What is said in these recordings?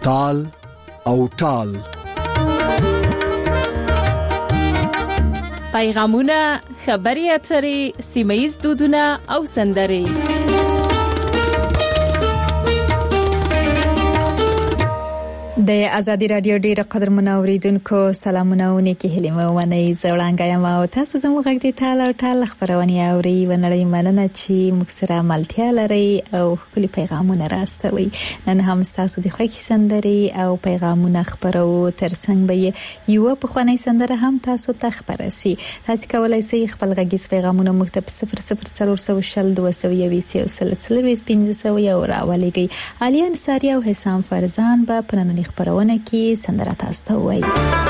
تال او ټال. پیغامونه، خبري اترې، سیمه‌ییز دودونه او سندرې. د ازادي رادیو ډیر قدرمن اوریدونکو سلامونه او نیکی هیله ونی زړانګه یم او تاسو زموږ غږ دی ټال خبرونه اوري ونړۍ مننه چې موږ سره ملتیا لري او خپل پیغامونه راستوي. نن هم تاسو د خوښي سندري او پیغامونه خبرو ترڅنګ به یو په خواني سندره هم تاسو ته خبرسي. تاسو کولای شئ خپل غږیز پیغامونه موږ ته 00402200 او راولېږئ. علي انصاری او حسام فرزان به پنن خبرونه کې سندره تاسو ته وایي.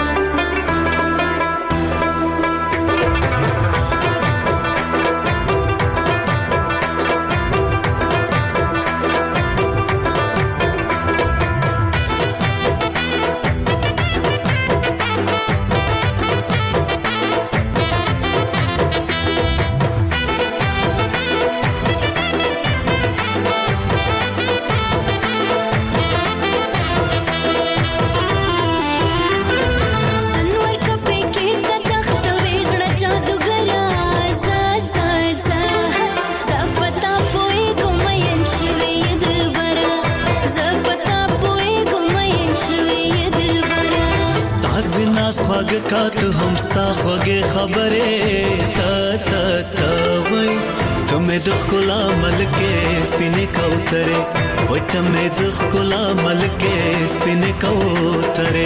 خواږه هم ستا خوږه خبره تا وای ته مې د خلا ملکه سپینې کوتره وای ته مې د خلا ملکه سپینې کوتره.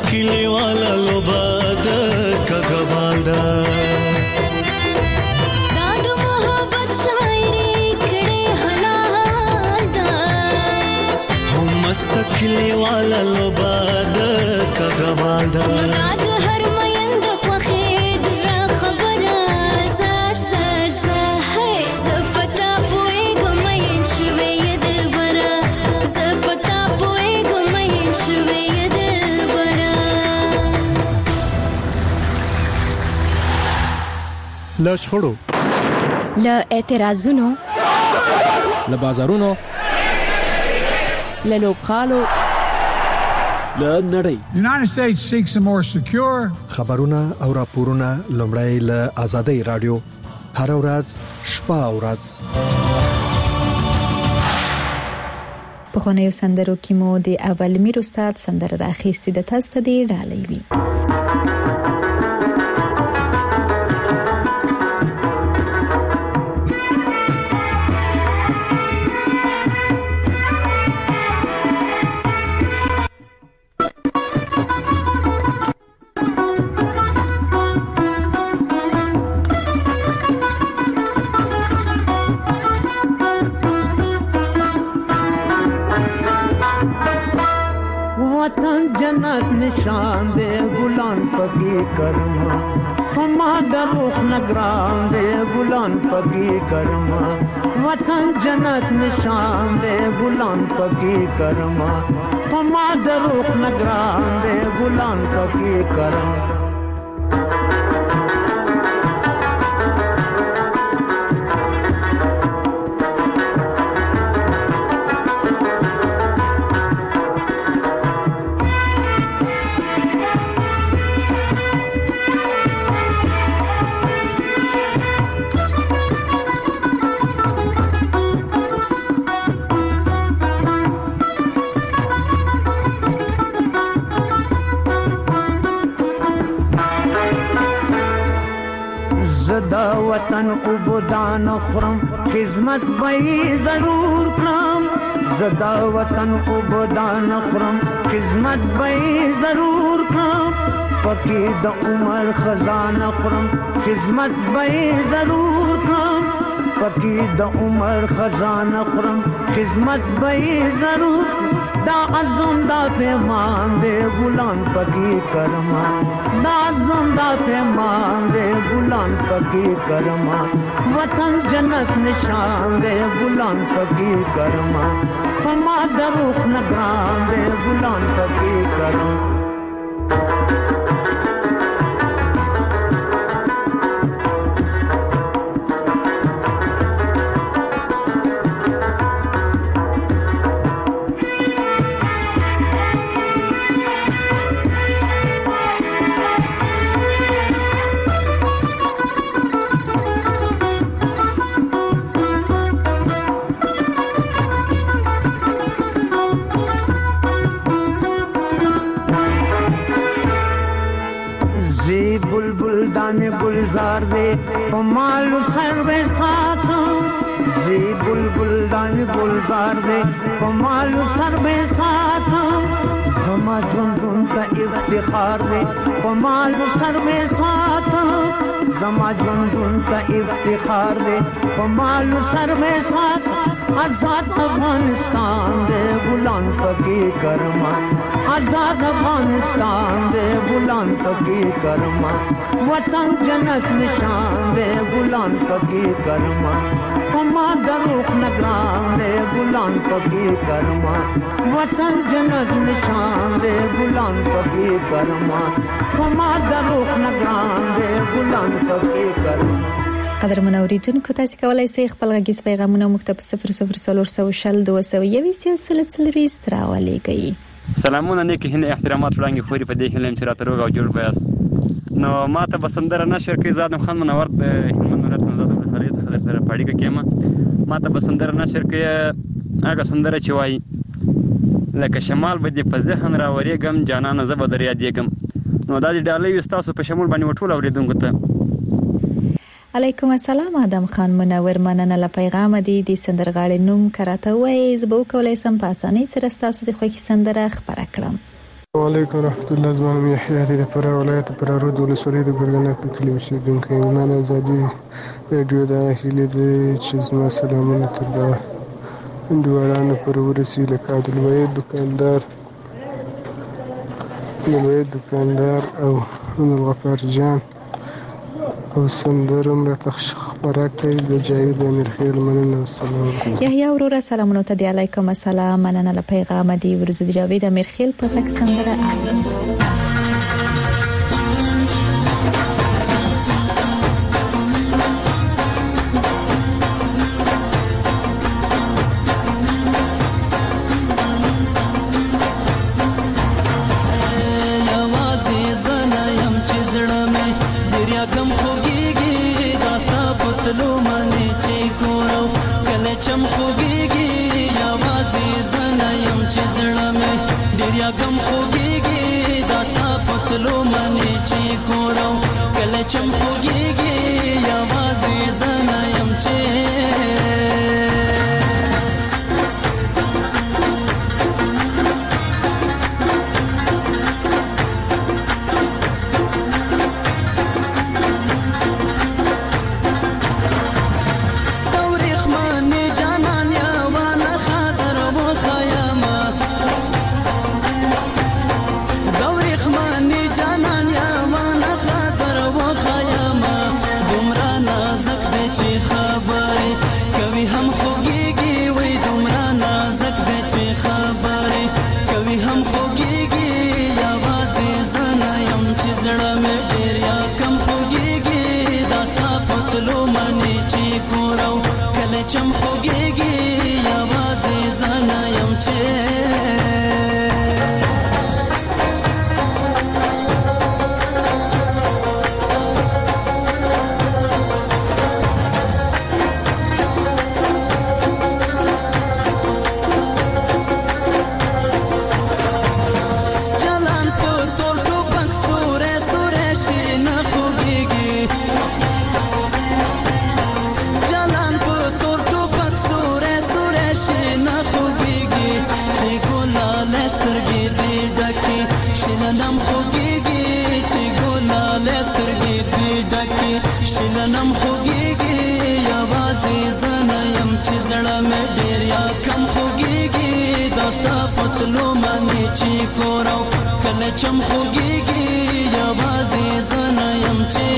کلی والا لوبا د کګوال دا د محبت شاعری کړي حلال دا هم مست کلی والا لوبا د کګوال دا د هر مېند خوخه د زړه خبره زه پتا پوهېږم مین شوې دلبره زه پتا پوهېږم مین شوې دلبره له شخړو له اعتراضونو له بازارونو له لوبغالو له نړۍ The United States seeks a more secure خبرونه او راپورونه لومړی له آزادۍ رادیو هر ورځ شپه او ورځ په خونیو سندرو کې مو د اول میر استاد سندره راخېستې د تاسو ته دی ډالۍ وی वतन जन्नत निशान दे गुलान पगी करमा हमा दरुख नगरान दे गुलान पगी करमा वतन जन्नत निशान दे गुलान पगी करमा हमा दरुख नगरान दे गुलान पगी करमा زدا وطن عبودان خرم خدمت بئی ضرور کرم زدا وطن عبودان خرم خدمت بئی ضرور کرم پکی د عمر خزان خرم خدمت بئی ضرور کرم پکی د عمر خزان خرم خدمت بئی ضرور دا عزم دا پیمان دے غلام پکی کرما دا عزم دا پیمان دے غلام پکی کرما وطن جنت نشان دے غلام پکی کرما ہما دروخ نگران دے غلام پکی کرما गुलजार दे मालू सर्वे साथ जी बुलबुल दान गुलजार दे मालू सर्वे साथ जमा जुंदुन का इफ्तिखार दे मालू सर्वे साथ जमा जुंदुन का इफ्तिखार दे मालू सर्वे साथ आजाद अफगानिस्तान दे गुलाम पकी करमा आजाद अफगानिस्तान दे गुलाम पकी करमा वतन जन्नत निशान दे गुलाम पकी करमा हमा दरुख नगरान दे गुलाम पकी करमा वतन जन्नत निशान दे गुलाम पकी करमा हमा दरुख नगरान दे गुलाम पकी करमा قدر منوریدونکو تاسو کولای شئ خپل غږیز پیغامونه مکتب 004020 راولېږئ. سلامونه نیکی هنه احترامات وړاندې خوري په دې هلم چې راته روغ او جوړ بیاست. نو ماته بسندره نشر کې زادم خان منور په هلمند ولایت نه زاده خلیت خلیت سره پاړی کېما ماته بسندره نشر کې هغه سندره چې وای لکه شمال به دې په ذهن را ورېګم جانانه زه به در یادېږم. نو دا دې ډالۍ تاسو په شمول باندې وټول اوریدونکو ته علیکم السلام آدم خان منور مننه له پیغام دی د سندرغاړي نوم کراته وای زبو کولای سم په اسانۍ سره تاسو د خوښي سندره خبره کړم. وعلیکم ورحمت الله. زما نوم یحیی دی د فراه ولایت فراه ولسوالۍ د ګرګنه په کلي اوسېدونکی یم. ما د ازادي راډیو د هیلې دی چې زما سلامونه تر دغه انډیوالانو پورې ورسي، لکه عبدالوحید دکاندار او عبدالغفار جان او سندره هم راته خپره کوي د جاوید امیرخیل. مننه. والسلام. یحیی وروره سلامونه ته دی. علیکم السلام. مننه له پیغام دی. ورزو د جاوید امیرخیل په تک سندره چم خوږیږي یوازې زنه یم چې چم خوږیږي یوازې زنه یم چې شننم خوږیږي یوازې زنه یم چې زړه مې ډېر یا کم خوږیږي داستا پتلو باندې چې کورو کله چم خوږیږي یوازې زنه یم چې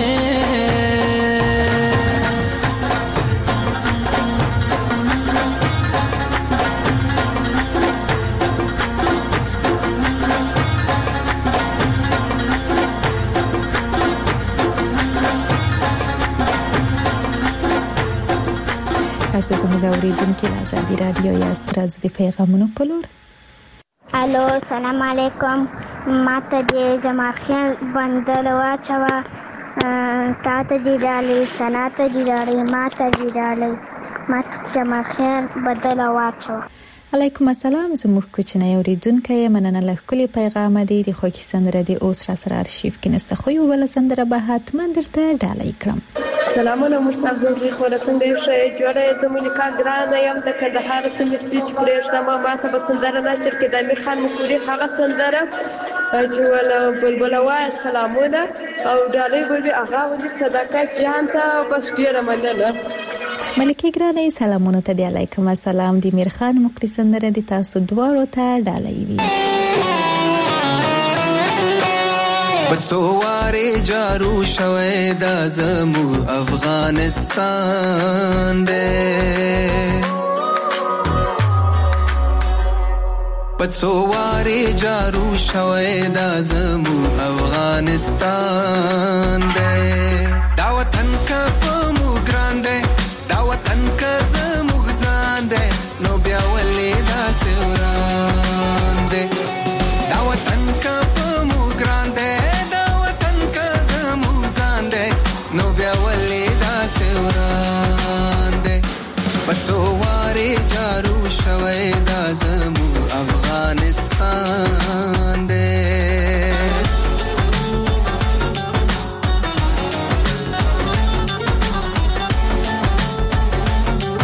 تاسو زموږ اوریدونکو د ازادي راډیو یا سترازو د پیغامونو په لور. الو سلام علیکم. ماته د جمال خان بندر واچوه، تاته دی ډالۍ، سنا ته دی ډالۍ، ماته دی ډالۍ، ماته جمال خان بدل واچوه. علیکم السلام. زموږ کوچنی اوریدونکو مننه له ښکلي پیغام دی. د خوږی سندره د اوس را سره ارشیف کې نسته، خو یو بل سندره به حتما درته ډالۍ کړم. سلامونه مستعززي خو څنګه شې جوړه زمونیکا ګرانه یم د کندهار سیمې سچ پرېښته ما ته بسندره نشر کې د امیر خان مکوري هغه سندره چې ول بلبلوا سلامونه او ډالۍ ګوري هغه ولې صدقه جان ته بس ډیره مننه. ملکه ګرانه سلامونه ته دی. علیکم السلام. د امیر خان مکوري سندره د تاسو دواړو ته ډالۍ وي. بڅواري جارو شوي د زمو افغانستان دې بڅواري جارو شوي د زمو افغانستان دې دا وطن کا پمو ګران دې دا وطن کا زمو ځان دې نو بیا ولې دا سوران دې دا وطن کا پمو ګران دې نو بیا ولې دا سوران دې بڅواري جارو شوي دا زمو افغانستان دې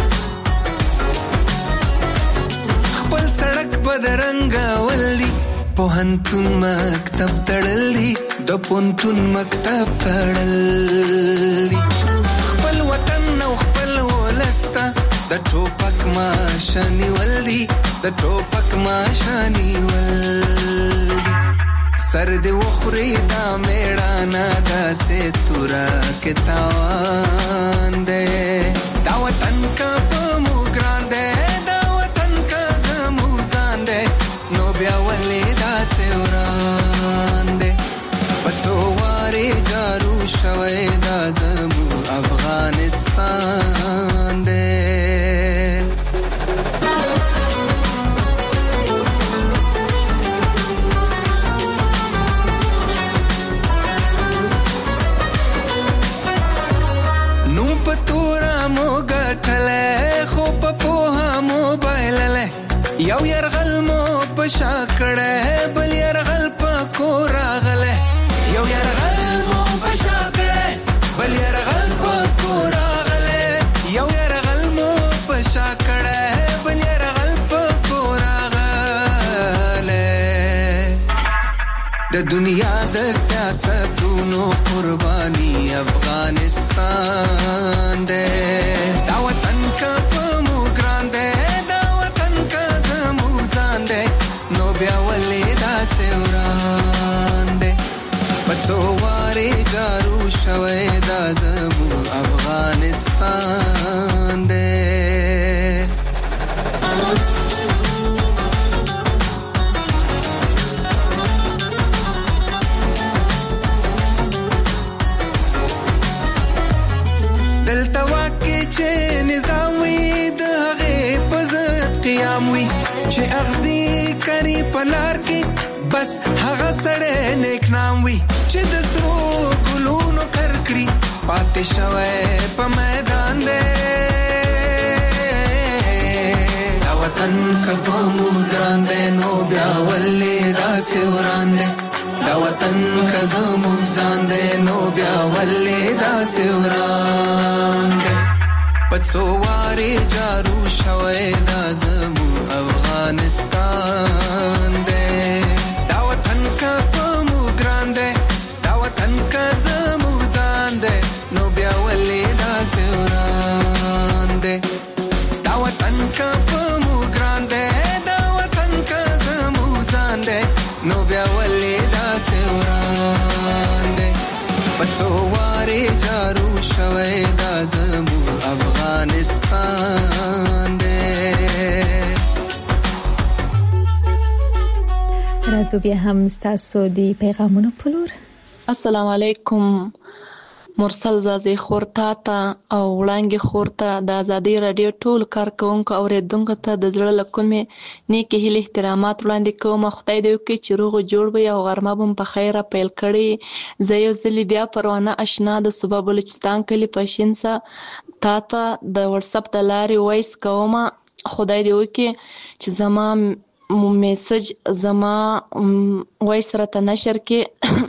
خپل سړک بدرنګ ولي پوهنتون مکتب تړلی د پونتون مکتب تړلی خپل وطن او خپل ولستا د ټوپک ماشانی ولدي د ټوپک ماشانی ولدي سر دې وخوري دا میړانا داسې تورا کې تاوان دې دا وطن کا په مو ګران دې دا وطن کا زمو ځان دې نو بیا ولې داسې وران دې پڅو واره جارو شوي دا زمو افغانستان دې یو يرغل مو پشا کړه بل يرغل پکو راغله یو يرغل مو پشا کړه بل يرغل پکو راغله یو يرغل مو پشا کړه بل يرغل پکو راغله د دنیا د سیاستونو قرباني افغانستان دې دا وطن کا په مو ګران دې نو بیا ولې داسې وران دې پڅو واره جارو شوي دا زمو افغانستان دې دلته واکې چې نظام وي د هغې په ضد قیام وي چې اغزي کری پلار کې بس هغه سړی نیک نام وي چې د سرو ګلونو کرکړي پاتې شوی په میدان دی دا وطن که په مو ګران دی نو بیا ولې داسې وران دی دا وطن که زموږ ځان دی نو بیا ولې داسې وران دی پڅو واره جارو شوی دا زموږ افغانستان دے دا وطن کا پمو گران دے دا وطن کا زمو ځان دے نو بیا ولې داسې وران دے دا وطن کا پمو گران دے دا وطن کا زمو ځان دے نو بیا ولې داسې وران دے پڅو واره جارو شوی دا زمو افغانستان دے راځو بیا هم ستاسو دی پیغامونو پلور. السلام علیکم مرسل زازی خورتا تا او وړانګې خورتا د ازادي رادیو ټول کارکونکو اوریدونکو ته د زړه له کومې نیکې هیلې احترامات وړاندې کوم. خدای دې وکړي چې روغ جوړ وي او غرمه به په خیره پیل کړي. زه یو ځلې بیا پروانه اشنا د صوبه بلوچستان کلي په شینسا تا ته د واتساپ د لارې وایس کوم. خدای دې وکړي چې زما میسج زما وایس راته نشر کې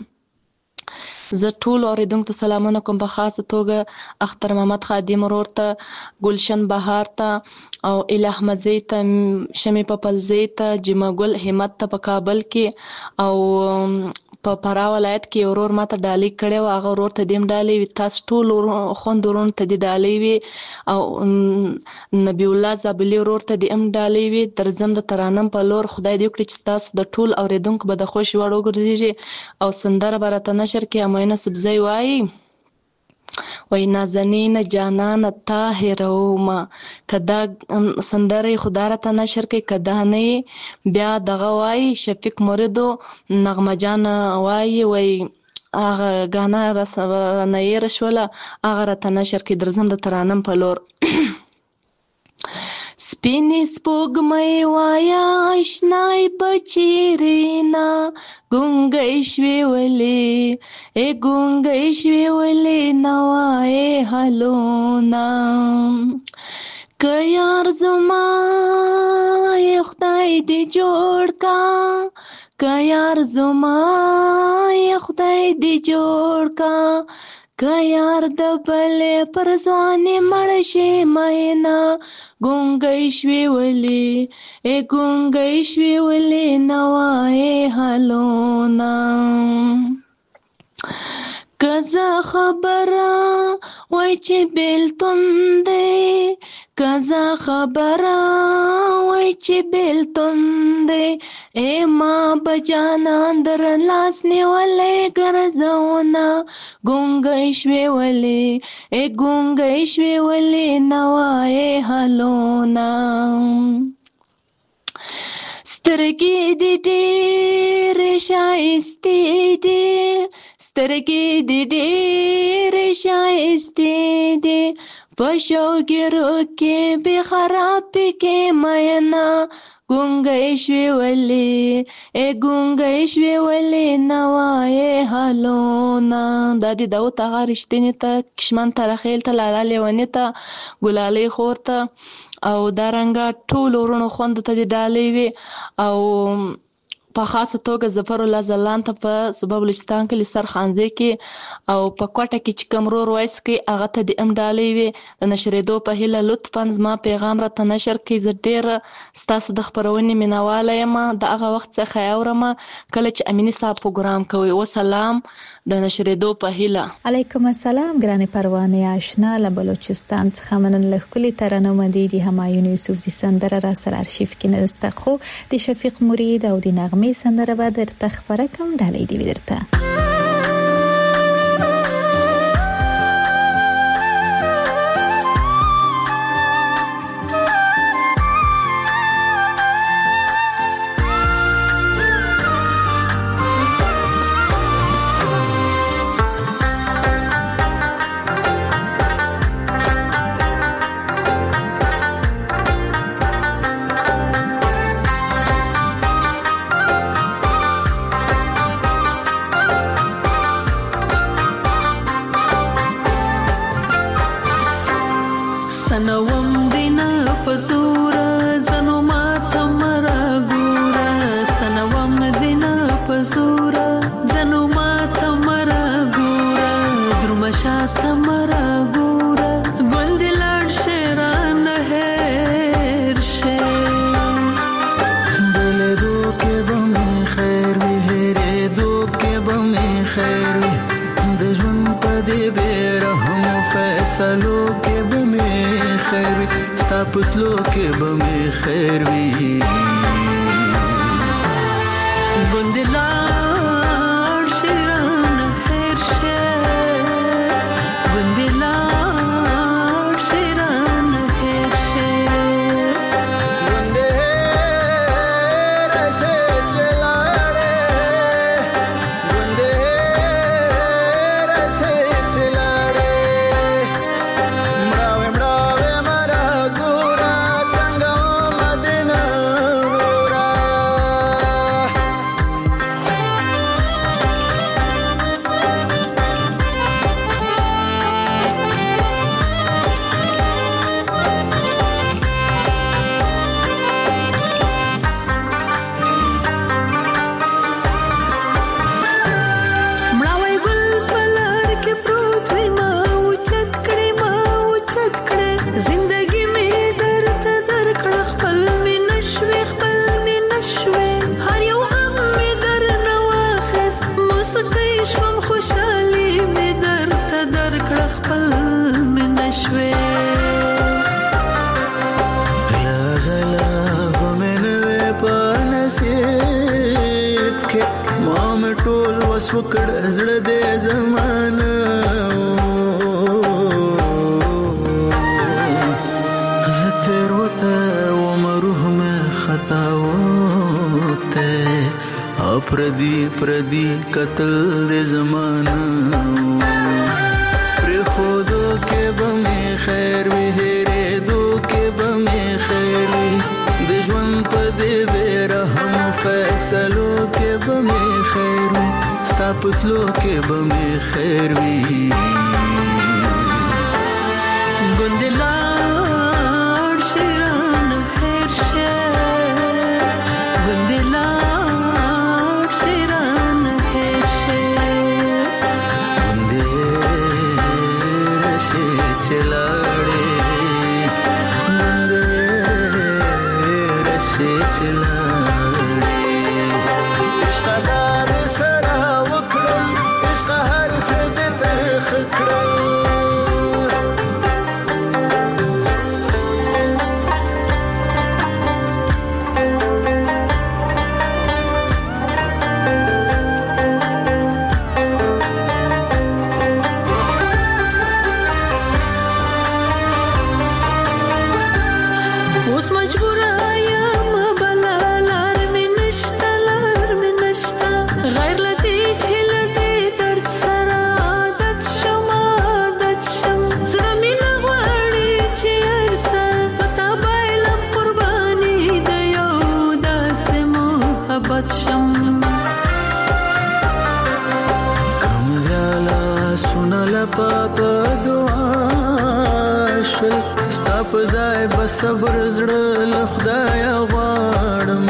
زه ټول اوریدونکو ته سلامونه کوم په خاصه توګه اختر محمد خادم ورور ته ګلشن بهار ته او اله احمدزی ته شمی پپلزی ته جمع ګل همت ته په کابل کې او په فرا ولایت کې ورور ماته ډالۍ کړي او هغه ورور ته دیم ډالۍ وي. تاسو ټول خوندورون ته دی ډالۍ وي او نبی الله زابلی ورور ته دی ام ډالۍ وي. درځم د ترانم په لور. خدای دې وکړي چې تاسو د ټول اوریدونکو به د خوش وړ وګرځي او سندره برته نشر کې امینه سبزی وایي وای نازنین جانان طاهروما کدا سندره خدا را ته نشر کې کدا نه بیا دغه وای شفیق موریدو نغمه جان وای وای هغه غانا نه یې رشوله هغه را ته نشر کې درځم د ترانم په لور. سپینې سپوږمۍ وایا آشنای بچیرینا ګونګۍ شوې ولې ګونګۍ شوې ولې نوای هلونا که یار زما خدای دې جوړ کا که یار زما خدای دې جوړ کا که یار د بلې پر ځوانې مړ شي مینا ګونګی شوې ولې ګونګی شوې ولې نه وایې حالونه که زه خبره وای چې بېلتون دی که زه خبره وای چې بېلتون دی ما به جانان در لاس نیولی ګرځونه ګونګی شوې ولې ګونګی شوې ولې نه وایې حالونه سترګې دې ډېرې ښایستې دي سترګې دې ډېرې ښایستې دي په شوګیرو کې بې خرابې کې مینا ګونګی شوې ولې ګونګی شوې ولې نه وایې حالونه دا د داود اغا رښتینې ته کشمن ته رخیل ته لالا لیوني ته ګلالۍ خور ته او دارنګه ټولو ورونو خوندو ته د ډالۍ وي او په خاصه توګه ظفر الله ځلان ته په صوبه بلوچستان کلي سرخانزۍ کې او په کوټه کې چې کوم ورور وایس کوي هغه ته د ډالۍ وي د نشرېدو په هیله لطفا زما پیغام راته نشر کړئ زه ډېره ستاسو د خپرونې مینهواله یم د هغه وخت څخه یې اورم کله چې امیني صاحب پروګرام کوي وسلام د نشرېدو په هیله علیکم السلام ګرانې پروانې آشنا له بلوچستان څخه منن له ښکلې ترنم دي د همایون یوسفزي سندره را سره ارشیف کې نسته خو د شفیق مرید او د نغمې سندره به درته خپره کوم ډالۍ دی درته پتلو کې به مې خیر وي ګوندلار شیران خیر شه ګوندلار شیران خیر شه ګوندې راسه چلاړې ګوندې راسه چلاړې مړاوې مرا ګورا څنګه مدینه ګورا مړاوی ګل په لار کې پروت وي ما اوچت کړې زندګي مې درته درکړه خپل مې نشوې هر یو غم مې درنه واخیست موسیقۍ شوم خوشحالي مې درته درکړه خپل مې نشوې غلا به مې نه وې په نصیب کې ما مې ټول وس وکړ زړه دې زمانه زه تېروته وم روح مې خطا وته پردي قتل دې زمانه پرېښودو کې به مې خیر وي هېرېدو کې به مې خیر وي د ژوند په دې بې رحمو فیصلو کې به مې خیر وي ستا په تلو کې به مې خیر وي ګوندلار شیران خیر شه ګوندلار شیران خیر شه ګوندې آباد شم. کم دیالا سونا لپا پا دعا شل ستا پا زای بصبر زڑا لخدایا غوارم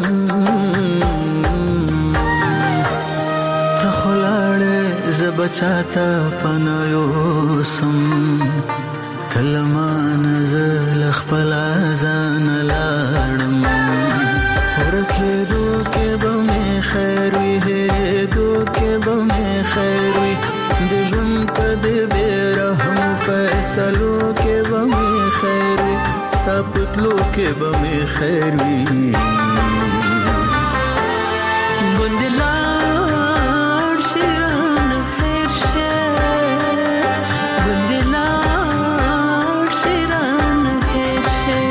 تخلاړې زبچاتا پنایو سم تلمان زل خپل ځان لاړم ورکه دوکه به خیر وي دوکه به خیر وي د ژوند په دې بیرحم فیصلو کې به خیر وي تپتلو کې به خیر وي ګوندلار شیران خیر شه ګوندلار شیران خیر شه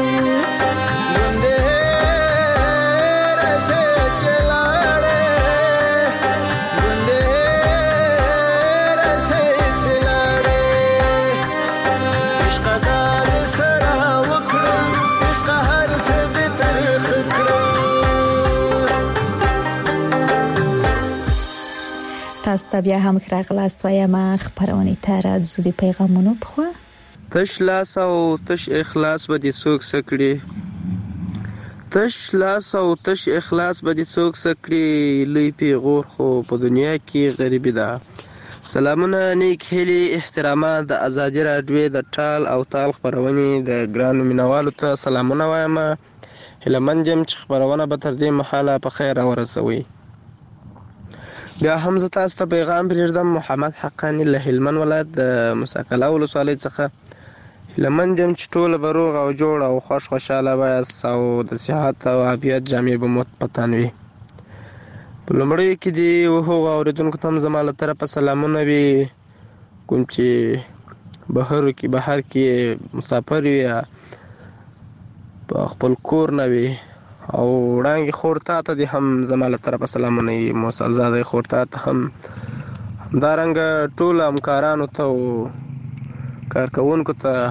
تاسو ته بیا هم راغلاست وایم خبرونه تر زودی پیغامونو بخوا تش لاس او تش اخلاص به دي څوک سکړي تش لاس او تش اخلاص به دي څوک سکړي لوی پیغور خو په دنیا کې غریبی ده. سلامونه نیک هیلي احترامات د ازادي راډیو د ټال او تال خبرونه د ګرانو مینوالو ته سلامونه وایم. هلمند یم چې خبرونه به تر دې مخاله په خیر ورسوي. بیا هم زه تاسو ته پیغام پرېږدم. محمد حقانی له هلمند ولایت د مساکله ولسوالۍ څخه. هلمند یم چې ټوله به روغ او جوړ او خوشحاله وایاست او د صحت او عافیت جامې به مو په تن وي. په لومړیو کې دې هغو اورېدونکو ته هم زما له طرفه سلامونه وي کوم چې بهر کې مسافر وي یا په خپل کور نه وي او وړانګې خور تا ته دې هم زما له طرفه سلامونه وي. موسل زاده خور تا ته هم همدارنګه ټولو همکارانو ته او کارکوونکو ته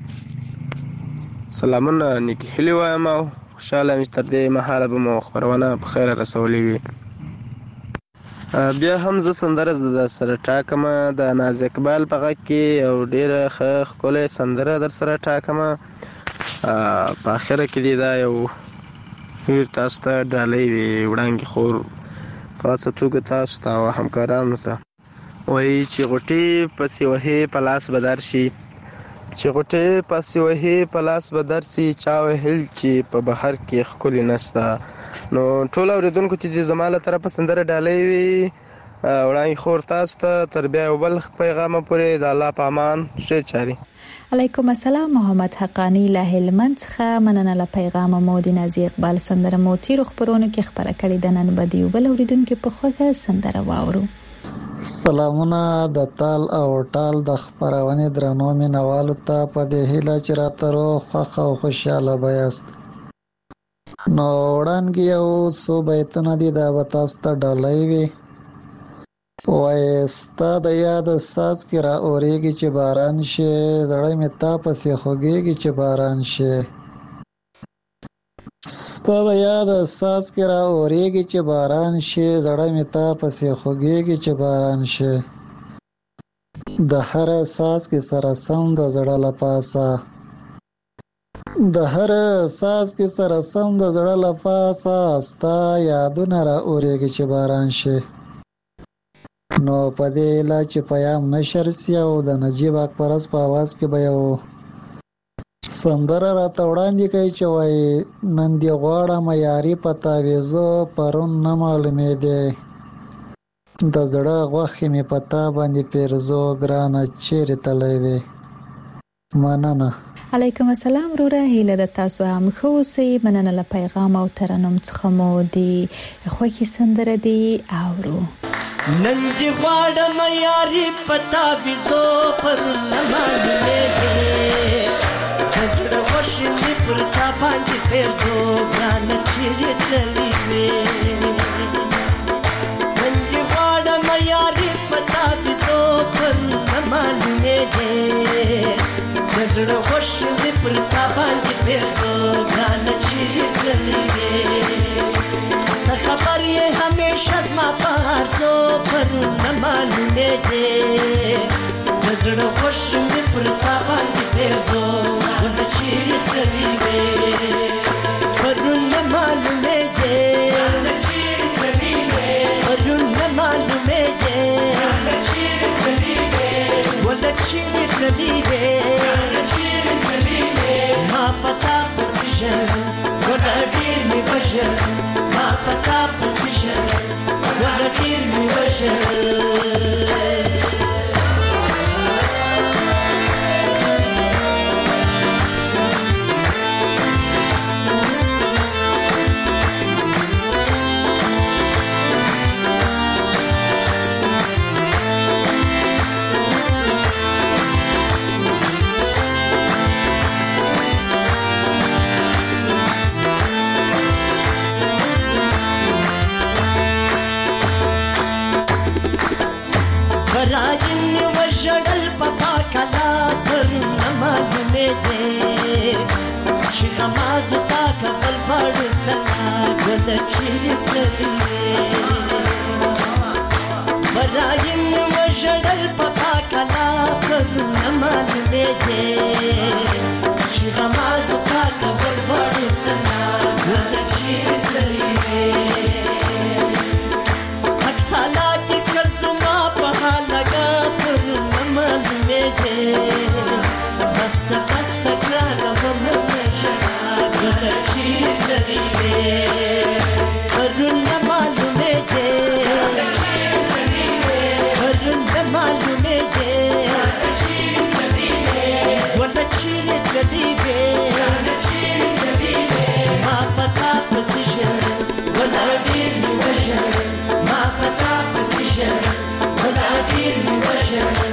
سلامونه نیکې هیلې وایم او خوشحاله یم چې تر دې مهاله به مو خپرونه په خیره رسولې وي. بیا هم زه سندره در سره ټاکمه د ناز اقبال په غږ کې او ډېره ښه ښکلې سندره در سره ټاکمه. په اخره کې دې دا یو تاسو ته ډالۍ وي وړانګې خور خاصه توګه تاسو ته او همکارانو ته وایي چې غوټې پسې وهې په لاس به درشي چې غوټې پسې وهې په لاس به درسي چا وهل چې په بهر کې ښکلې نشته. نو ټول اورېدونکو ته دې زما له طرفه سندره ډالۍ وي وړانګې خور تاسو ته تر بیا یو بل پیغامه پورې د الله په امان ښې چارې. علیکم السلام. محمد حقانی له هلمند څخه. مننه له پیغام مو د نازي اقبال سندره مو تیرو خبرونو کې خبره کړې ده. نن به د یو بل اورېدونکو په خوښه سندره واورو. سلامونه د تال او ټال د خبرونه درنو مینوالو ته په دې هیله چې راترو خوښ او خوشاله بایاست. نو وړاندې یو څو بیتونه دي دا به تاسو ته ډالۍ وي. وای ستا د یاد ساز کې را اورېږي چې باران شي زړه مې تا پسې خوږېږي چې باران شي. ستا د یاد ساز کې را اورېږي چې باران شي زړه مې تا پسې خوږېږي چې باران شي. د هر ساز کې سره سم د زړه له پاسه د هر ساز کې سره سم د زړه له پاسه ستا یادونه را اورېږي چې باران شي. نو په دې لا چې پیام نشر سی او د نجیب اکبرس په आवाज کې به یو سندره راته وړاندې کوي چې وای نن دی غواړم یاري پتا وېزو پرون نه معلومې دی د زړه غوښې مې پتا باندې پیرزو ګرانه چیرې تللی وې. مننه. علیکم السلام روره هیله د تاسو هم ښه اوسئ. مننه له پیغام او ترنم څخه مو د خوښې سندره دی اورو. نن دی غواړم یاري پتا وېزو پرون نه معلومې دی د زړه غوښې مې پر تا باندې پیرزو ګرانه چیرې تللی وې. نن دی غواړم یاري پتا وېزو پرون نه معلومې دی د زړه غوښې مې پر تا باندې پیرزو ګرانه چیرې تللی وې. یې همیشه زما په ارزو پرونه معلومېدې د زړه خوښ مې پر تا باندې پیرزو ونه چیرې تللې وې پرونه معلومېدې پرونه معلومېدې ونه چیرې تللې وې ما پتا پسې ژړل ونه ډېر مې وژړل ما پتا پسې ژړل ونه ډېر مې وژړل چې غمازو تا کفل پاړو سلا ګل چیرې تللې برایم وژړل په پاکلا پرونه معلومېدې چې غمازو تا کفل پاړو سلا ګل چیرې تللې حق تعالی چې کړ زما په حال لګا پرونه معلومېدې بسته بسته ګرانه پرونه معلومېدې پرونه معلومېدې ونه چیرې تللې وې ما پتا پسې ژړل ونه ډېر مې وژړل ما پتا پسې ژړل ونه ډېر مې وژړل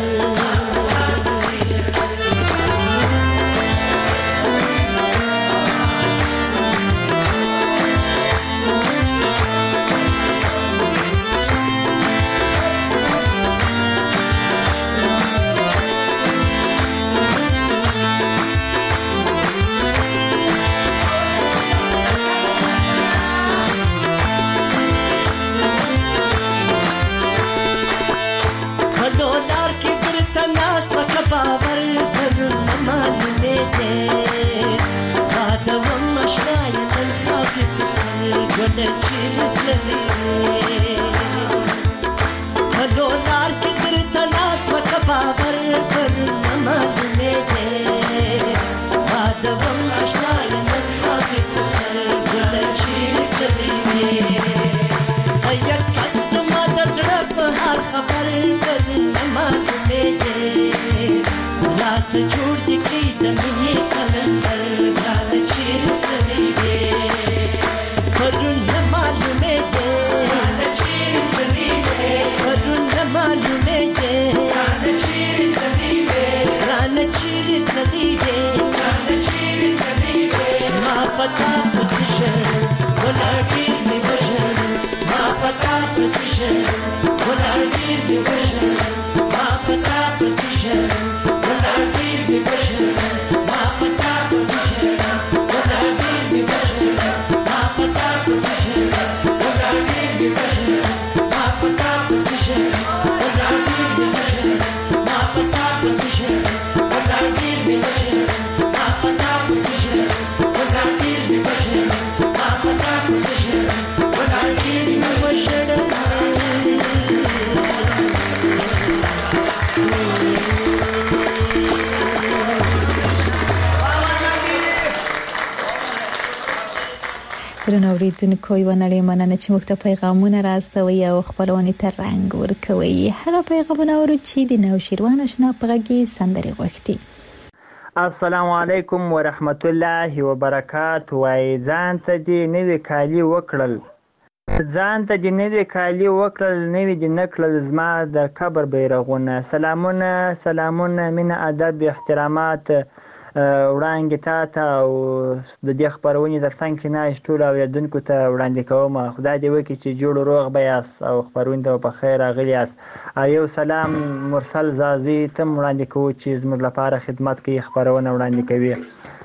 جوړ دې کړي د مینې قلندر ګرانه چیرې تللې وې پرونه معلومېدې ګرانه چیرې تللې وې پرونه معلومېدې ګرانه چیرې تللې وې ګرانه چیرې تللې وې ګرانه چیرې تللې وې ما پتا پسې ژړل ونه ډېر مې وژړل ما پتا پسې ژړل ونه ډېر مې وژړل ما پتا پسې ژړل درنو اوریدونکو یوه نړۍ مننه چې موږ ته پیغامونه راستوي او خپرونې ته رنګ ورکوي هغه پیغامونه ورو چې د نوشیروان اشنا په غږ سندرې غوښتي السلام علیکم ورحمت الله وبرکاته وای ځان ته دې نوې کالي وکړل ځان ته دې نوې کالي وکړل نوې دې نکړل زما د قبر بیرغونه سلامونه مینه ادب احترامات وړاندې ته او د دې خبرونې ترڅنګ چې ناش ټول اوریدونکو ته وړاندې کوم خدای دې وکړي چې جوړ روغ به یاست او خبرونه ته په خیر راغلي یاست یو سلام مرسل زازي ته وړاندې کوو چې زموږ لپاره خدمت کوي خبرونه وړاندې کوي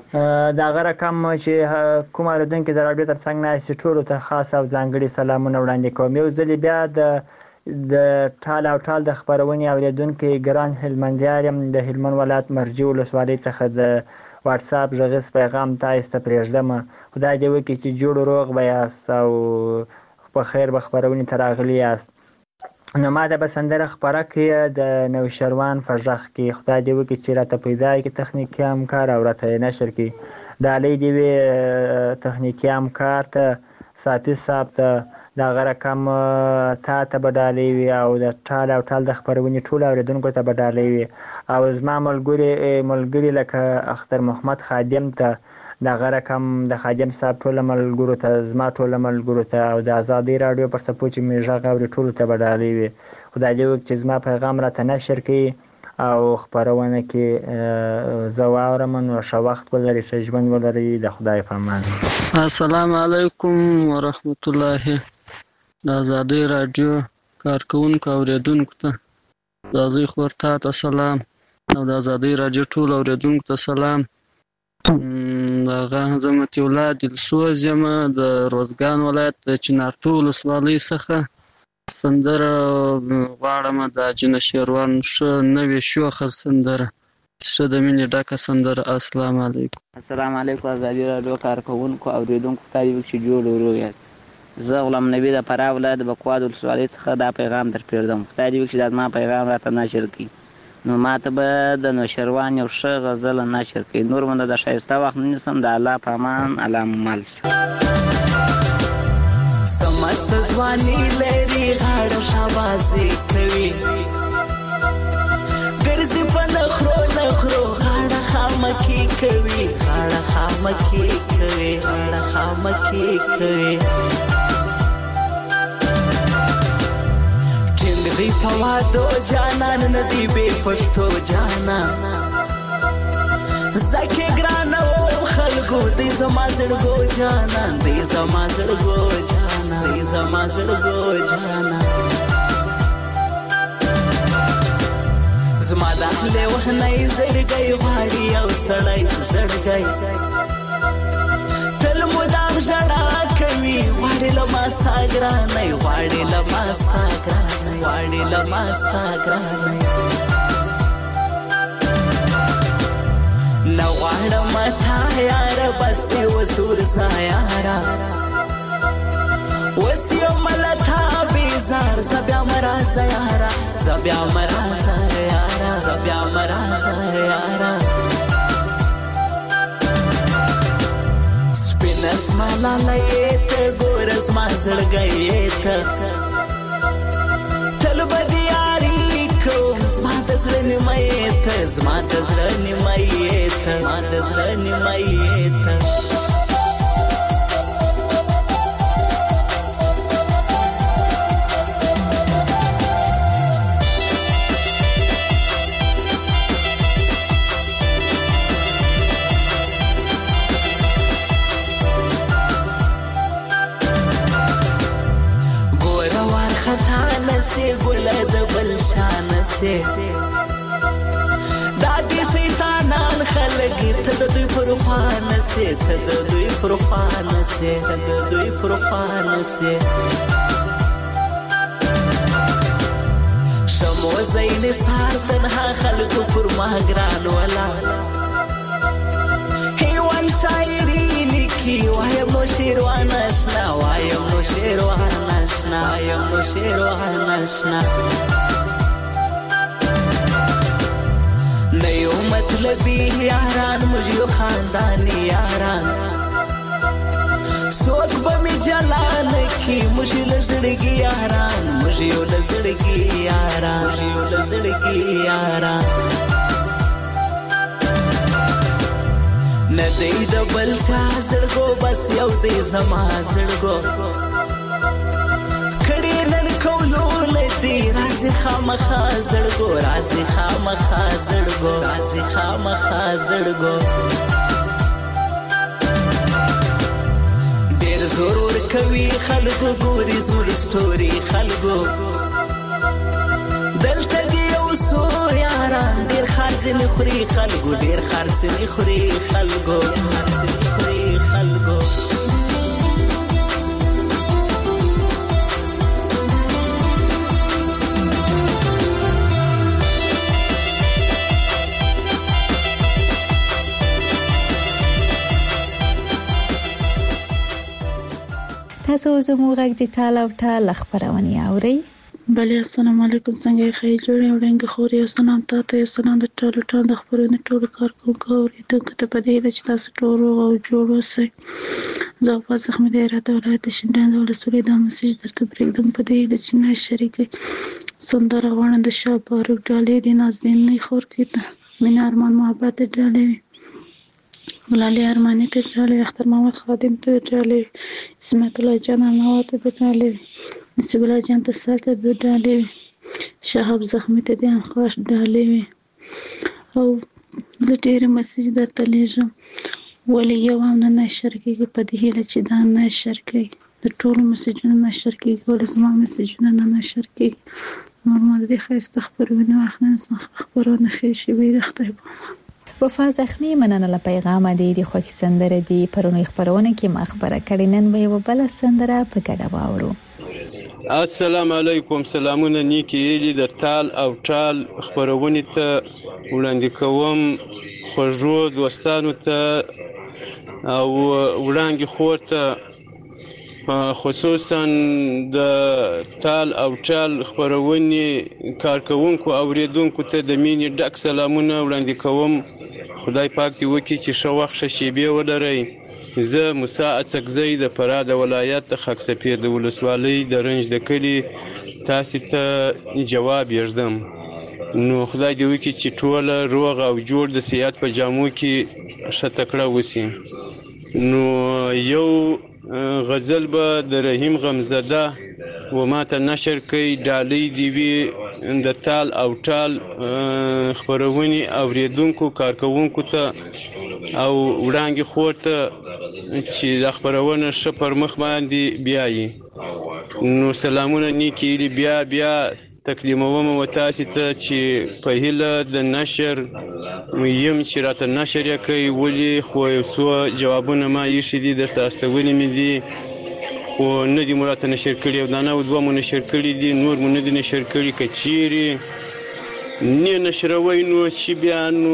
دا هغه رقم چې کوم اورېدونکي د راډیو تر څنګ ناست ټولو ته خاص او ځانګړي سلامونه وړاندې کوم. یو ځل بیا د ټال او ټال د خپرونې اورېدونکي ګران هلمندیار یم د هلمند ولایت مرجې ولسوالۍ څخه د واتساپ غږیز پیغام تاسو ته پرېږدم. خدای دې وکړي چې جوړ روغ به یاست او په خیر به خپرونې ته راغلي یاست. نو ما ته به سندره خپره کړي د نوشروان په غږ کې. خدای دې وکړي چې راته پیدا کړي تخنیکي همکار او راته یې نشر کړي. ډالۍ دې وي تخنیکي همکار ته صافي صاحب ته د هغه رقم تا ته به ډالۍ وي او د ټال او ټال د خپرونې ټولو اورېدونکو ته به ډالۍ وي او زما ملګري لکه اختر محمد خادم ته د هغه رقم د خادم صاحب ټولو ملګرو ته زما ټولو ملګرو ته او د ازادۍ راډیو پر څپو چې مې غږ اوري ټولو ته به ډالۍ وي. خدای دې وکړي چې زما پیغام راته نشر کړي او خپرونه کې زه واورم. نو ښه وخت ولرئ، ښه ژوند ولرئ. د خدای په امان. السلام علیکم ورحمت الله. د ازادۍ راډیو کارکوونکو اورېدونکو ته د ازادۍ خور ته سلام او د ازادۍ راډیو ټولو اورېدونکو ته سلام. دغه زه متي الله دلسوز یم د روزګان ولایت د چنارتو ولسوالۍ څخه. سندره غواړم د جنشیروان ښه نوې شوخه سندره، ښه د مینې ډکه سندره. السلام علیکم. السلام علیکم ازادۍ راډیو کارکوونکو اورېدونکو ته یو چې جوړ ورو یاست. زه غلام نبی د فراه ولایت د بکواد ولسوالۍ څخه دا پیغام در پرېږدم. خدای دې وکړي چې دا زما پیغام راته نشر کړي. نو ما ته به د نوشروان یو ښه غزل نشر کړي. نور مونږ د ښایسته وخت نه نیسم. د الله په امان الله مل سمست ځواني لري غاړه شاباسي کوي ګرځي په نخرو غاړه خامکي کوي غاړه خامکي کوي غاړه خامکي کوي ټینګ دی په وادو جانان ندی به پښتو جانان زکه ګران او خلکو دې زما زړګو جانان دې زما زړګو جانان دې زما زړګو جانان زما داخله وهنه زړګي غاړي او سړی زړګي تل مدام ژړا کوي غاړي لماستا ګرانې غاړي لماستا ګرانې غاړي لماستا ګرانې نو غواړم تا یار بس دې وسور سایارا وسیو ملتا بیزار زبیا مرا سیارا زبیا مرا سیارا زبیا مرا سیارا سپینس مالا لیت ګورس ما زړګیت تل بدیاری زما د زړه نیمایت زما د زړه نیمایت زما د زړه نیمایت ګوره وارخطا نسې ګله د بل چا نسې دا دې شیطانان خلک ته د دوی پر خوا نسې ته د دوی پر خوا نسې ته د دوی پر خوا نسې شمو زین سار تنها خلکو پر ما ګران ولا هیوان شاعري لیکي وایم نو شیروان اشنا وایم نو شیروان اشنا وایم نو شیروان اشنا نیو مطلبی یاران مجھو خاندانی یاران سوک بمی جلان کی مجھو لزڑگی یاران مجھو لزڑگی یاران مجھو لزڑگی یاران ندی دبل چا زڑگو بس یو دی زما زڑگو کڑی نن کولو لدی رازی خامخا زڑگو رازی خامخا زڑگو رازی خامخا زڑگو دیر ضرور کوي خلگو گوری زمر سٹوری خلگو دلتا دی یو سو یاران دیر خان ځنې خوري خلکو ډېر خرڅ نه خوري خلکو تاسو زموږ غږ د ټال او ټال خبرونه اورئ. بله السلام علیکم، څنګه یې خیر جوړ یو ډنګ خوري او سلام تاسو یو سلام د ټال او ټال د خبرونه ټول کارکونکو اوریدونکو ته په دې چې تاسو ټول او جوړ اوسئ. زه په ځخمه د اراده ولایت شینډان ولسوالۍ د مسیج درته پرېږدم په دې چې نه شریکي سندره غواړم د شاه فاروق ډالې د نازنین نه خور کیته مینا ارمان محبت ډالې ولالي ارماني ته ډالې اختر محمد خادم ته ډالې اسمت الله جان نوات ته ډالې نسب الله جان ته سالته ډالې شهاب زخمی ته د خاص ډالې او زه ډېر مسیج درته لیږم ولې یو هم نه نشر کېږي په دې هیله چې دا نشر کوي د ټولو مسیجونو نشر کېږي ولې زما مسیجونه نه نشر کېږي نور ما د دې ښایسته خپرونې واخلم خپرونه ښې شوې د خدای په وفا زخمی مننه له پیغام دی د خوښي سندره دی پرونی خبرونه کې ما خبره کړې نن به یو بل سندره په ګډه واورو. السلام علیکم، سلامونه نیکی ایلی د ټال او ټال خبرونه ته وړاندې کوم خوږو دوستانو ته او وړاندې خور ته خصوصا د ټال او ټال خبرونه کارکونکو اوریدونکو ته د مینې ډک سلامونه وړاندې کوم. خدای پاک دې وکړي چې ښه وخت ښه شیبې ولرئ. زه موسی اڅکزی د فراه د ولایت د خاک سفید د ولسوالۍ د رنج د کلي تاسو ته جواب یږدم. نو خدای دې وکړي چې ټول روغ او جوړ د صحت په جامو کې ښه تکړه وسی. نو یو غزل به د رحیم غمزده و ما ته نشر کوي ډالۍ دی وی د ټال او ټال خبرونه اوریدونکو کارکونکو ته او وړاندې خور ته چې د خبرونه ش پر مخ باندې بیاي. نو سلامونه نیکی بیا تقدیموم و تاسو ته چې په هیله د نشر میم چې راته نشر کوي ولې خو یو څو جوابونه ما یې شدي د تاسو ولې مې دي خو نه دي مراته نشر کړي او دا نه دوه مو نشر کړي دي نور مو نه دي نشر کړي کچيري نه نشروي نو چې بیا نو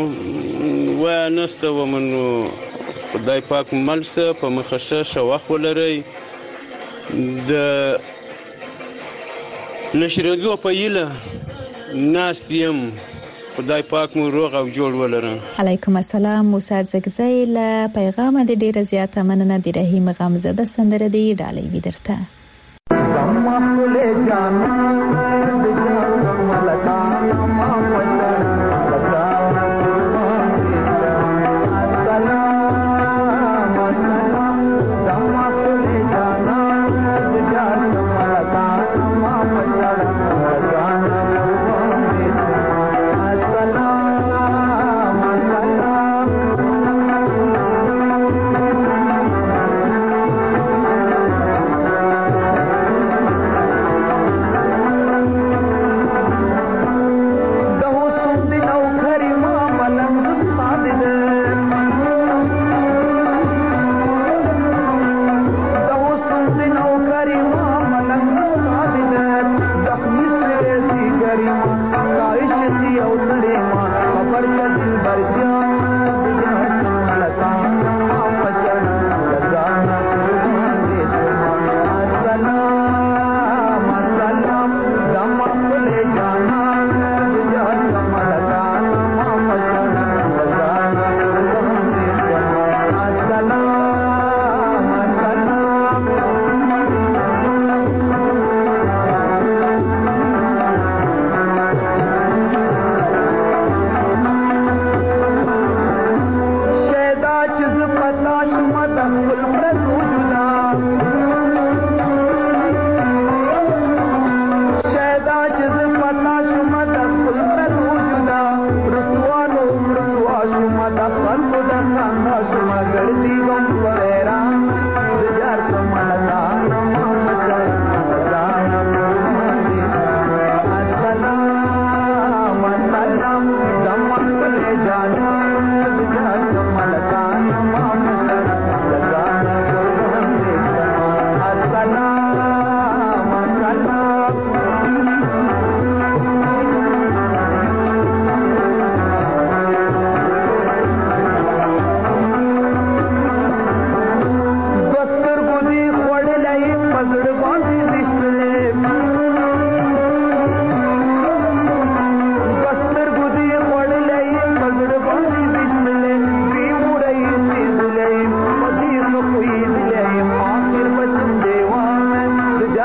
و نسته ومنو خدای پاک ملسه په مخشه شوخ ولري د نشردو په یله ناستیم. خدای پاک مو روغ او جوړ ولره. علیکم السلام. موسی زګزی له پیغام د ډیره زیاته مننه د رحیم غمزده سندره دی ډالۍ ودرته.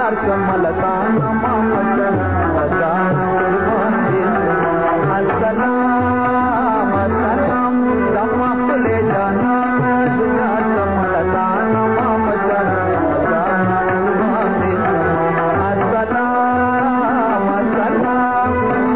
یار کملتان محمد ځان قربان دي السلام السلام زما خپل جانا یار کملتان محمد ځان قربان دي السلام السلام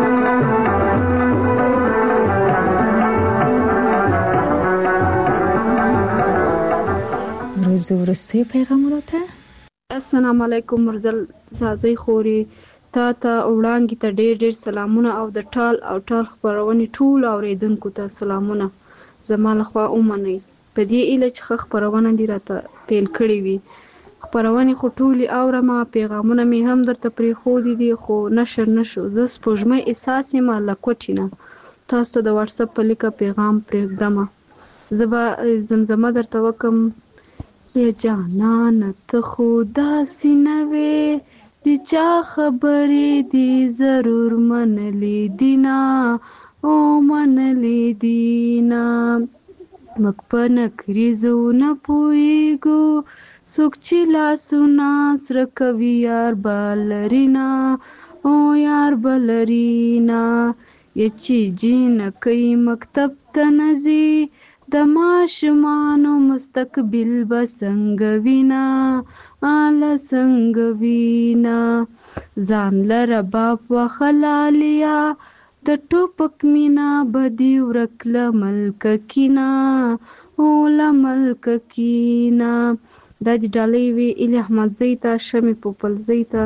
روز ورسته پیغامونو ته السلام علیکم مرزل زازی خوري تا وړاندې ته ډېر سلامونه او د ټال او ټال خبرونې ټول اوریدونکو ته سلامونه زما لخوا ومنئ په دې ایله چې خبرونه دې راته پیل کړې وي خبرونه خو ټولې اورم پیغامونه مې هم درته پرېښودي دي خو نشر نشو زه سپوږمۍ احساس یم له کوټې نه تاسو ته د واتساپ په لیکه پیغام پرېږدم زه به زمزمه درته وکم یا جانان ته خو داسې نه وې د چا خبرې دې ضرور منلې دي نه او منلې دي نه موږ په نکریزو نه پوهېږو څوک چې لاسونه سره کوي یار به لري نه او یار به لري نه یا چې جینکۍ مکتب ته نه ځي د ماشومانو مستقبل به څنګه وینا اله څنګه وینا ځان لره باپ وخلالیا د ټوپک مینا بدی ورکله ملک کینا او لملک کینا د ډالۍ وی الی احمد زیتا شمی پوپل زیتا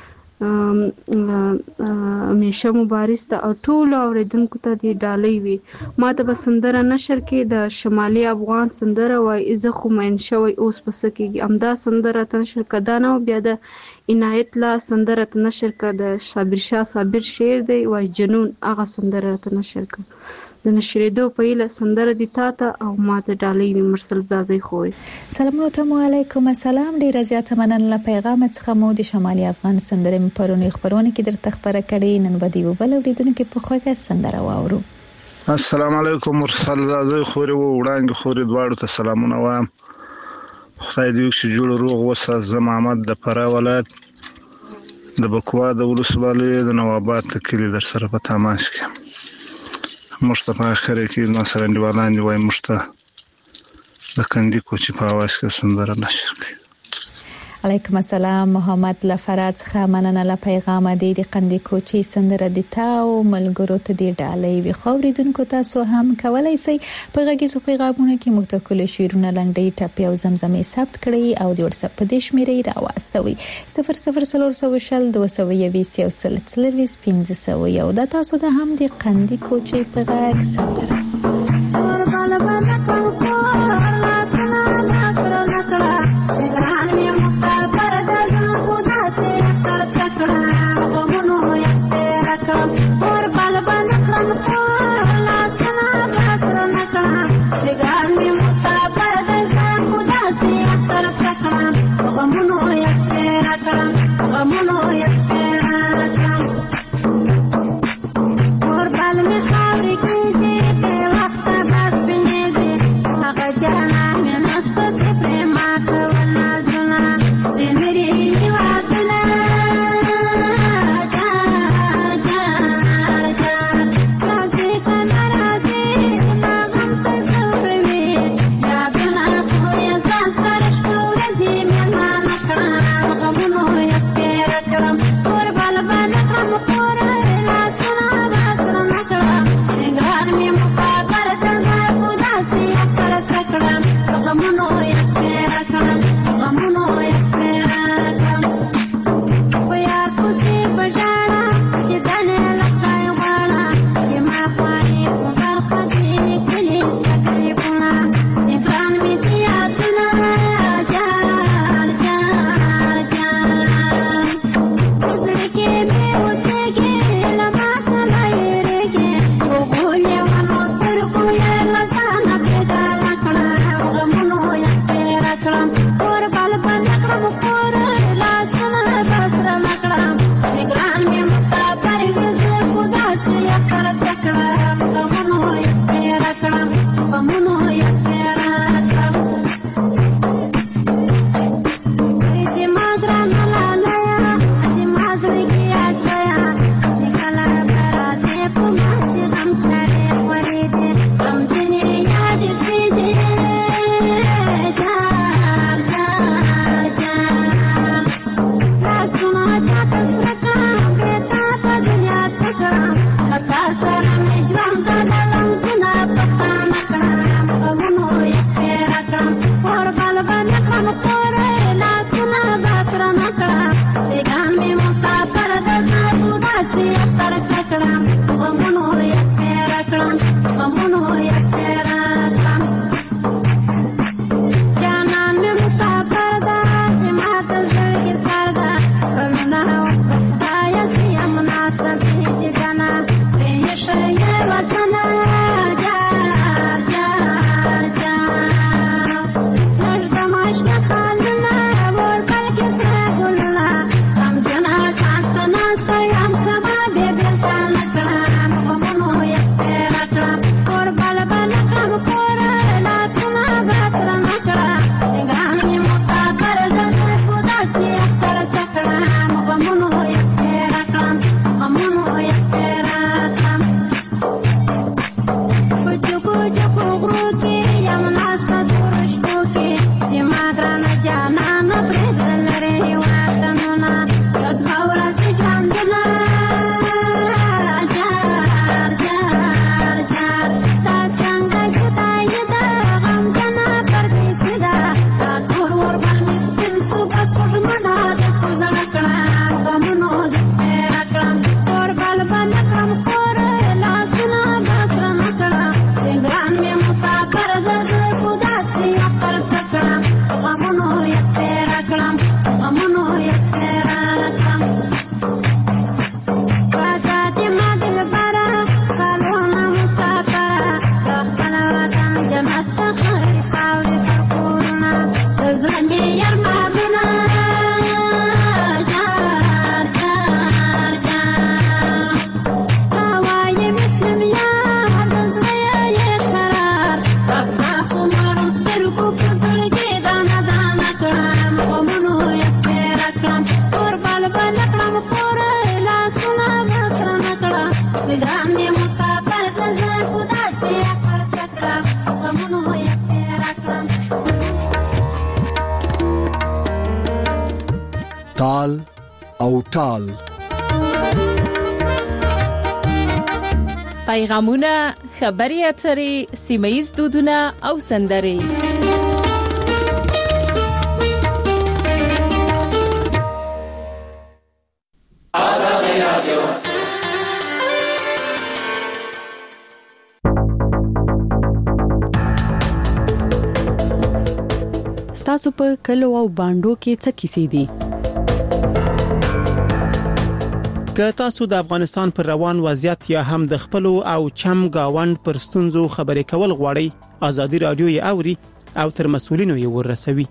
همیشه مبارز ته او ټول اوریدونکو ته دی ډالۍ وي ما ته به سندره نشر کې د شمالي افغان سندره وای زه خو مین شوی اوس پس کېږي امدا سندره ته نشر کدا نه بیا د عنایت لا سندره ته نشر ک د صابر شاه صابر شعر دی وای جنون هغه سندره ته نشر ک د نشریدو په ایله سندره دي تا ته او ما ته ډالۍ وي مرسل زازی خوې سلام علیکم السلام ډیر زیات مننه پیغام څخه مو د شمالي افغان سندره می پرونی خبرونه کې درته خبره کړې نن بدی وبل وړیدونکو په خوګه سندره واورو السلام علیکم مرسل زازی خوې وړاندې خوري دواړو ته سلامونه وایم خدای دې چې جوړ روغ وسه زما محمد د فرا ولایت د بکوا د ولسوالۍ د نوابات کلی در سره په تماس کې مشتبه اخر کې نصر اندوالان دی وای مشته د کندی کوچی په اواز کې سندره نشر کړي علیکم السلام محمد لفرات څخه مننه له پیغام دی د کندی کوچی سندره د تاو ملګرو ته دی ډالۍ وی خوریدونکو تاسو هم کولای شئ په غږیزو پیغامونو کې مختکل شیرونه لنډي ټاپي او زمزمې ثبت کړئ او د واتساپ په دې شمیرې راوستوي 00402015 یو د تاسو د هم د کندی کوچی په غږ سندره او ټال. پیغامونه، خبري اترې، سیمه‌ییز دودونه او سندرې. ستاسو په کلو او باندو کې څه کیسې دي؟ که تاسو د افغانستان پر روان وضعیت یا هم د خپل او چم گاوند پر ستونزو خبرې کول غواړئ، آزادي رادیو یې اوري او تر مسؤلینو یې ورسوي.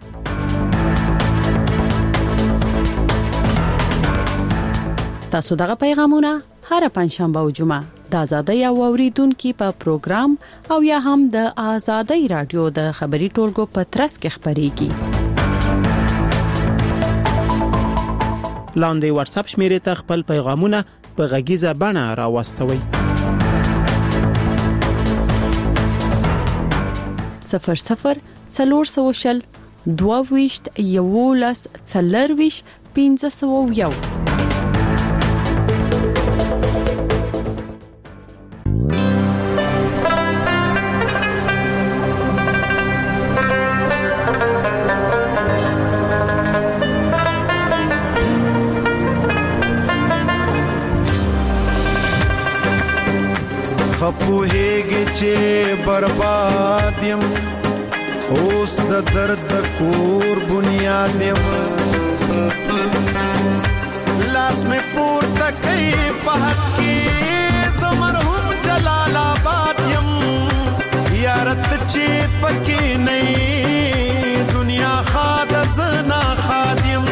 ستاسو دغه پیغامونه هر پنځشنبه او جمعه د آزادۍ او اوریدونکو په پروګرام او یا هم د آزادۍ رادیو د خبري ټولګو په ترڅ کې خبريږي. لاندې واتس اپ شمیرې ته خپل پیغامونه په غږیزه بڼه راوستوئ. 00 400 22 11 40 501. خپوهیږي چې برباد یم، اوس د درد د کور بنیاد یم، لاس مې پورته کوي په حق کې زه مرحوم جلال آباد یم، یارت چې پکې نه دنیا خاد زنا خاد یم،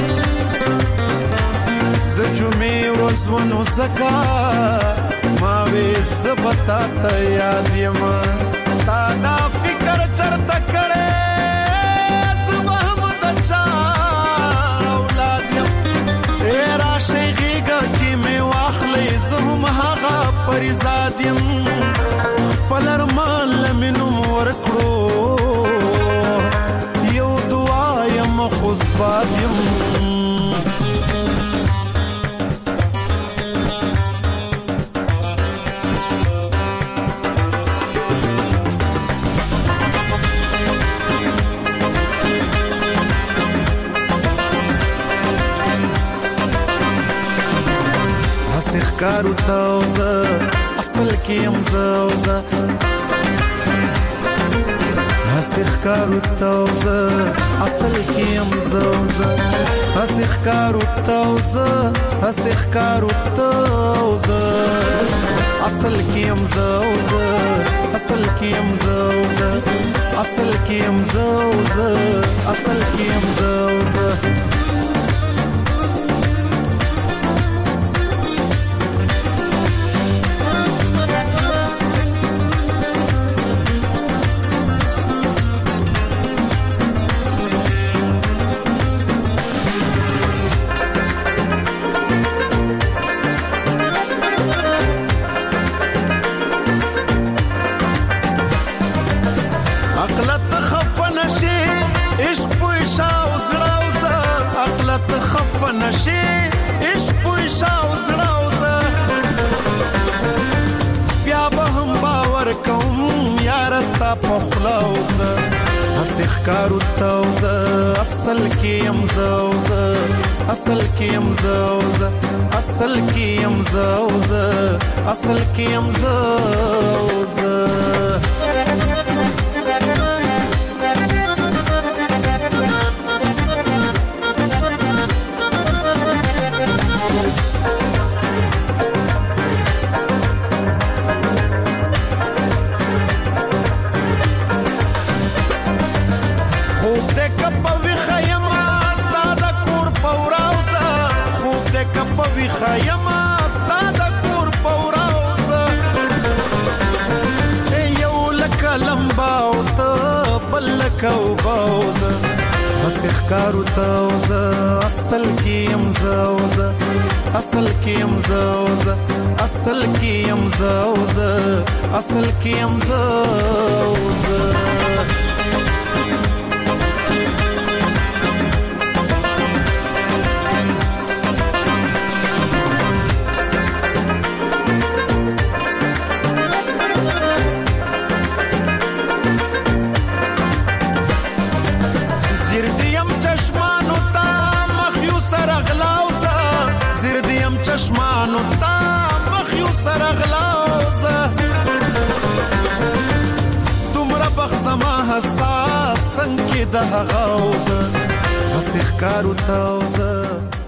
د جمعې ورځ ونو زکا ما وې زبتا ته یاد یم، تا دا فکر چرته کړې زبه هم د چا اولاد یم، راشي غېږه کې مې واخلئ زه هم هغه پریزاد یم، خپل ارمان له مې نوم ورکړو یو دعا یم خوزباد یم. کارو تاوزه اصل کې امزاوزه هسخ کارو تاوزه اصل کې امزاوزه هسخ کارو تاوزه هسخ کارو تاوزه اصل کې امزاوزه اصل کې امزاوزه اصل کې امزاوزه اصل کې امزاوزه کارو تاوزه اصل کې امزاوزه اصل کې امزاوزه اصل کې امزاوزه اصل کې امزاوزه خیمه ستا د کور پوراوزه یو لکه لمبا او ته بل لکه اوباوزه هسې ښکارو تاوزه اصل کې امزاوزه اصل کې امزاوزه اصل کې امزاوزه اصل کې امزاوزه د هغه اوزه هسې ښکارو ته اوزه